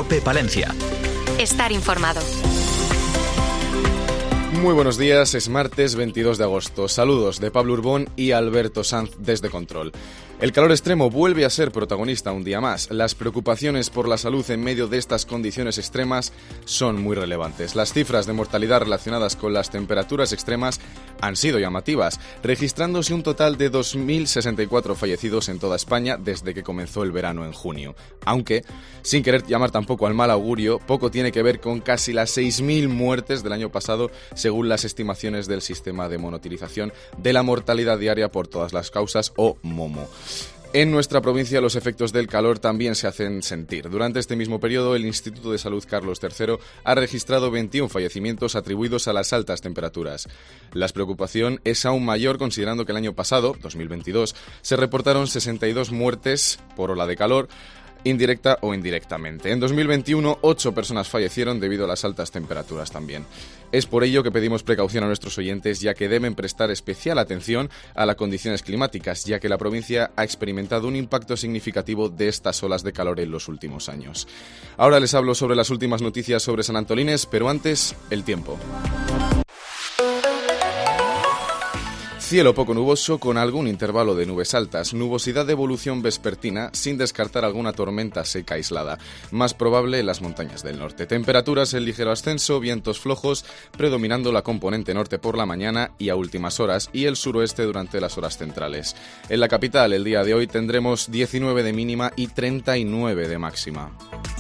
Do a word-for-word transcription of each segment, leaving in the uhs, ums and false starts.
COPE Palencia. Estar informado. Muy buenos días, es martes veintidós de agosto. Saludos de Pablo Urbón y Alberto Sanz desde Control. El calor extremo vuelve a ser protagonista un día más. Las preocupaciones por la salud en medio de estas condiciones extremas son muy relevantes. Las cifras de mortalidad relacionadas con las temperaturas extremas han sido llamativas, registrándose un total de dos mil sesenta y cuatro fallecidos en toda España desde que comenzó el verano en junio. Aunque, sin querer llamar tampoco al mal augurio, poco tiene que ver con casi las seis mil muertes del año pasado, según las estimaciones del sistema de monitorización de la mortalidad diaria por todas las causas, o MOMO. En nuestra provincia los efectos del calor también se hacen sentir. Durante este mismo periodo, el Instituto de Salud Carlos tercero ha registrado veintiún fallecimientos atribuidos a las altas temperaturas. La preocupación es aún mayor considerando que el año pasado, dos mil veintidós, se reportaron sesenta y dos muertes por ola de calor, indirecta o indirectamente. En dos mil veintiuno, ocho personas fallecieron debido a las altas temperaturas también. Es por ello que pedimos precaución a nuestros oyentes, ya que deben prestar especial atención a las condiciones climáticas, ya que la provincia ha experimentado un impacto significativo de estas olas de calor en los últimos años. Ahora les hablo sobre las últimas noticias sobre San Antolínez, pero antes, el tiempo. Cielo poco nuboso con algún intervalo de nubes altas, nubosidad de evolución vespertina sin descartar alguna tormenta seca aislada, más probable en las montañas del norte. Temperaturas en ligero ascenso, vientos flojos, predominando la componente norte por la mañana y a últimas horas y el suroeste durante las horas centrales. En la capital el día de hoy tendremos diecinueve de mínima y treinta y nueve de máxima.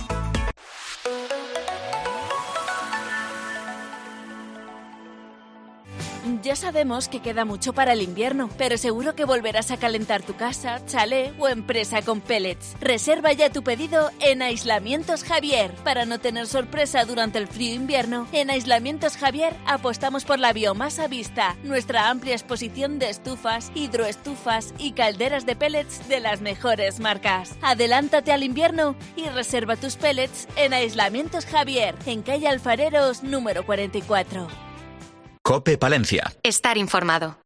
Ya sabemos que queda mucho para el invierno, pero seguro que volverás a calentar tu casa, chalet o empresa con pellets. Reserva ya tu pedido en Aislamientos Javier. Para no tener sorpresa durante el frío invierno, en Aislamientos Javier apostamos por la biomasa vista, nuestra amplia exposición de estufas, hidroestufas y calderas de pellets de las mejores marcas. Adelántate al invierno y reserva tus pellets en Aislamientos Javier, en calle Alfareros número cuarenta y cuatro. COPE Palencia. Estar informado.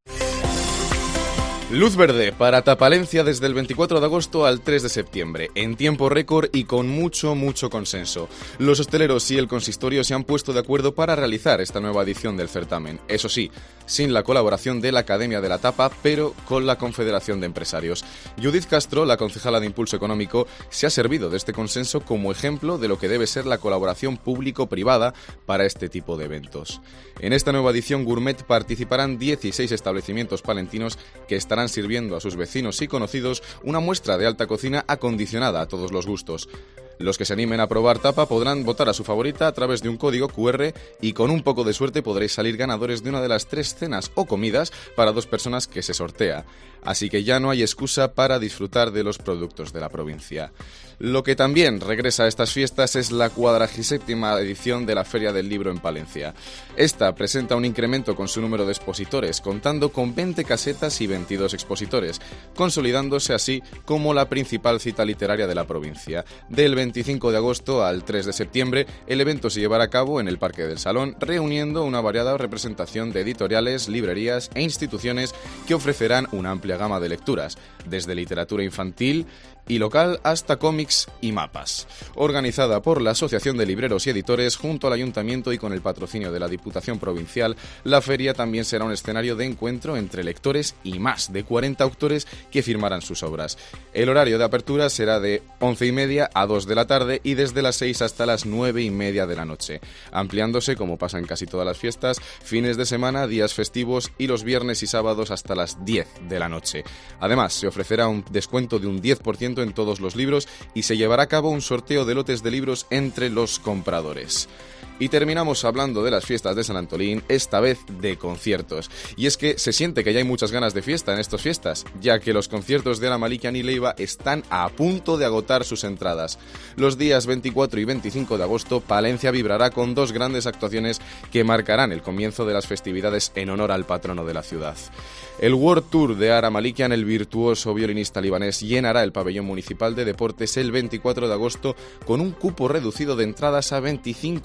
Luz verde para Tapalencia desde el veinticuatro de agosto al tres de septiembre, en tiempo récord y con mucho, mucho consenso. Los hosteleros y el consistorio se han puesto de acuerdo para realizar esta nueva edición del certamen. Eso sí, sin la colaboración de la Academia de la Tapa, pero con la Confederación de Empresarios. Judith Castro, la concejala de Impulso Económico, se ha servido de este consenso como ejemplo de lo que debe ser la colaboración público-privada para este tipo de eventos. En esta nueva edición gourmet participarán dieciséis establecimientos palentinos que estarán sirviendo a sus vecinos y conocidos una muestra de alta cocina acondicionada a todos los gustos. Los que se animen a probar tapa podrán votar a su favorita a través de un código cu erre y con un poco de suerte podréis salir ganadores de una de las tres cenas o comidas para dos personas que se sortea. Así que ya no hay excusa para disfrutar de los productos de la provincia. Lo que también regresa a estas fiestas es la cuadragésima edición de la Feria del Libro en Palencia. Esta presenta un incremento con su número de expositores, contando con veinte casetas y veintidós expositores, consolidándose así como la principal cita literaria de la provincia. Del veinticinco de agosto al tres de septiembre, el evento se llevará a cabo en el Parque del Salón, reuniendo una variada representación de editoriales, librerías e instituciones que ofrecerán una amplia gama de lecturas, desde literatura infantil y local hasta cómics y mapas. Organizada por la Asociación de Libreros y Editores junto al Ayuntamiento y con el patrocinio de la Diputación Provincial, la feria también será un escenario de encuentro entre lectores y más de cuarenta autores que firmarán sus obras. El horario de apertura será de once y media a dos de la tarde y desde las seis hasta las nueve y media de la noche, ampliándose, como pasa en casi todas las fiestas, fines de semana, días festivos y los viernes y sábados hasta las diez de la noche. Además, se ofrecerá un descuento de un diez por ciento en todos los libros y se llevará a cabo un sorteo de lotes de libros entre los compradores. Y terminamos hablando de las fiestas de San Antolín, esta vez de conciertos. Y es que se siente que ya hay muchas ganas de fiesta en estas fiestas, ya que los conciertos de Ara Malikian y Leiva están a punto de agotar sus entradas. Los días veinticuatro y veinticinco de agosto, Palencia vibrará con dos grandes actuaciones que marcarán el comienzo de las festividades en honor al patrono de la ciudad. El World Tour de Ara Malikian, el virtuoso violinista libanés, llenará el pabellón municipal de deportes el veinticuatro de agosto con un cupo reducido de entradas a veinticinco euros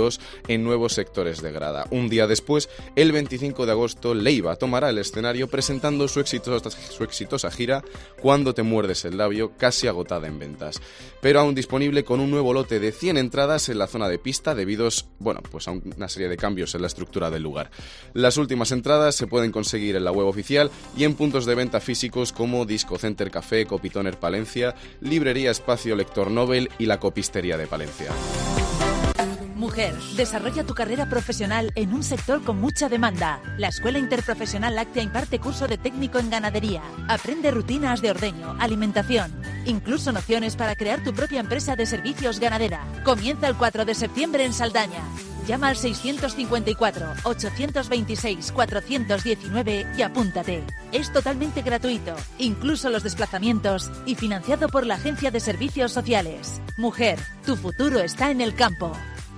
dos en nuevos sectores de grada. Un día después, el veinticinco de agosto, Leiva tomará el escenario presentando su exitosa, su exitosa gira Cuando te muerdes el labio, casi agotada en ventas, pero aún disponible con un nuevo lote de cien entradas en la zona de pista debido, bueno, pues a una serie de cambios en la estructura del lugar. Las últimas entradas se pueden conseguir en la web oficial y en puntos de venta físicos como Disco Center Café, Copitoner Palencia, Librería Espacio Lector Nobel y la Copistería de Palencia. Mujer, desarrolla tu carrera profesional en un sector con mucha demanda. La Escuela Interprofesional Láctea imparte curso de técnico en ganadería. Aprende rutinas de ordeño, alimentación, incluso nociones para crear tu propia empresa de servicios ganadera. Comienza el cuatro de septiembre en Saldaña. Llama al seiscientos cincuenta y cuatro, ochocientos veintiséis, cuatrocientos diecinueve y apúntate. Es totalmente gratuito, incluso los desplazamientos, y financiado por la Agencia de Servicios Sociales. Mujer, tu futuro está en el campo.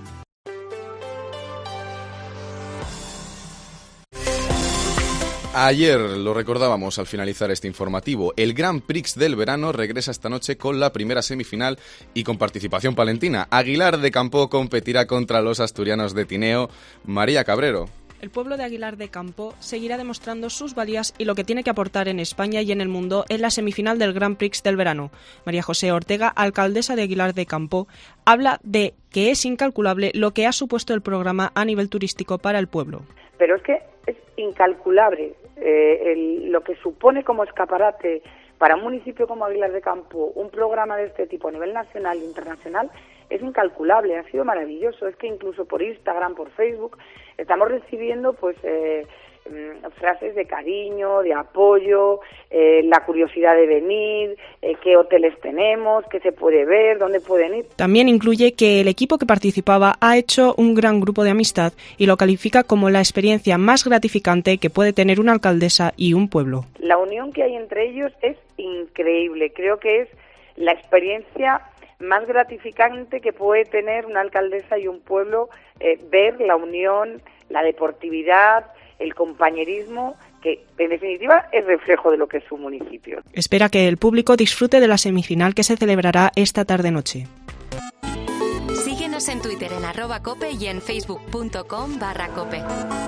Ayer lo recordábamos al finalizar este informativo, el Grand Prix del verano regresa esta noche con la primera semifinal y con participación palentina. Aguilar de Campoo competirá contra los asturianos de Tineo. María Cabrero. El pueblo de Aguilar de Campoo seguirá demostrando sus valías y lo que tiene que aportar en España y en el mundo en la semifinal del Grand Prix del verano. María José Ortega, alcaldesa de Aguilar de Campoo, habla de que es incalculable lo que ha supuesto el programa a nivel turístico para el pueblo. Pero es que es incalculable eh, el, lo que supone como escaparate para un municipio como Aguilar de Campoo un programa de este tipo a nivel nacional e internacional. Es incalculable, ha sido maravilloso. Es que incluso por Instagram, por Facebook, estamos recibiendo pues eh, frases de cariño, de apoyo, eh, la curiosidad de venir, eh, qué hoteles tenemos, qué se puede ver, dónde pueden ir. También incluye que el equipo que participaba ha hecho un gran grupo de amistad y lo califica como la experiencia más gratificante que puede tener una alcaldesa y un pueblo. La unión que hay entre ellos es increíble. Creo que es la experiencia más gratificante que puede tener una alcaldesa y un pueblo, eh, ver la unión, la deportividad, el compañerismo, que en definitiva es reflejo de lo que es su municipio. Espera que el público disfrute de la semifinal que se celebrará esta tarde-noche. Síguenos en Twitter en arroba cope y en facebook punto com barra cope.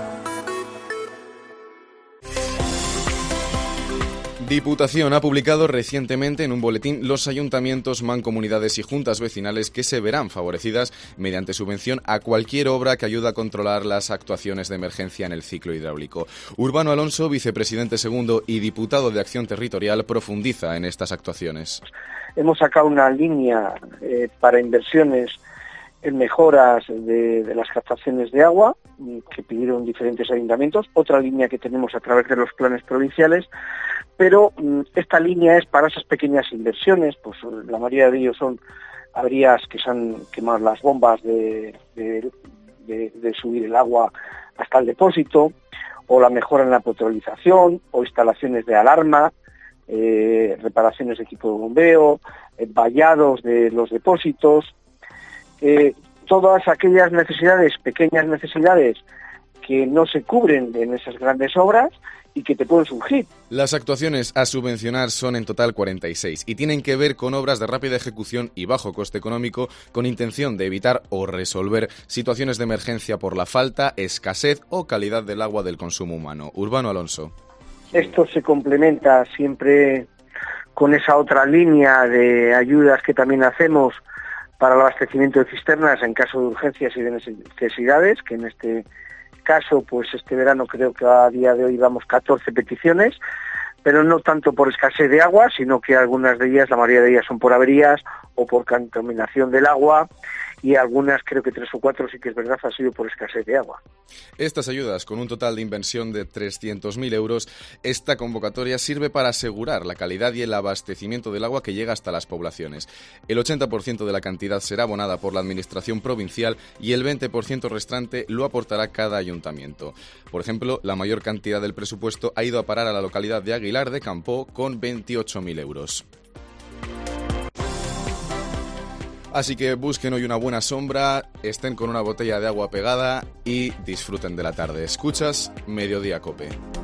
Diputación ha publicado recientemente en un boletín los ayuntamientos, mancomunidades y juntas vecinales que se verán favorecidas mediante subvención a cualquier obra que ayude a controlar las actuaciones de emergencia en el ciclo hidráulico. Urbano Alonso, vicepresidente segundo y diputado de Acción Territorial, profundiza en estas actuaciones. Hemos sacado una línea eh, para inversiones en mejoras de, de las captaciones de agua que pidieron diferentes ayuntamientos, otra línea que tenemos a través de los planes provinciales, pero esta línea es para esas pequeñas inversiones, pues la mayoría de ellos son averías que se han quemado las bombas de, de, de, de subir el agua hasta el depósito, o la mejora en la potabilización, o instalaciones de alarma, eh, reparaciones de equipo de bombeo, eh, vallados de los depósitos, eh, todas aquellas necesidades, pequeñas necesidades que no se cubren en esas grandes obras y que te pueden surgir. Las actuaciones a subvencionar son en total cuarenta y seis y tienen que ver con obras de rápida ejecución y bajo coste económico con intención de evitar o resolver situaciones de emergencia por la falta, escasez o calidad del agua del consumo humano. Urbano Alonso. Esto se complementa siempre con esa otra línea de ayudas que también hacemos para el abastecimiento de cisternas en caso de urgencias y de necesidades, que en este caso, pues este verano creo que a día de hoy damos catorce peticiones, pero no tanto por escasez de agua, sino que algunas de ellas, la mayoría de ellas son por averías o por contaminación del agua, y algunas, creo que tres o cuatro, sí que es verdad, ha sido por escasez de agua. Estas ayudas, con un total de inversión de trescientos mil euros, esta convocatoria sirve para asegurar la calidad y el abastecimiento del agua que llega hasta las poblaciones. El ochenta por ciento de la cantidad será abonada por la Administración provincial y el veinte por ciento restante lo aportará cada ayuntamiento. Por ejemplo, la mayor cantidad del presupuesto ha ido a parar a la localidad de Aguilar de Campoo con veintiocho mil euros. Así que busquen hoy una buena sombra, estén con una botella de agua pegada y disfruten de la tarde. Escuchas Mediodía Cope.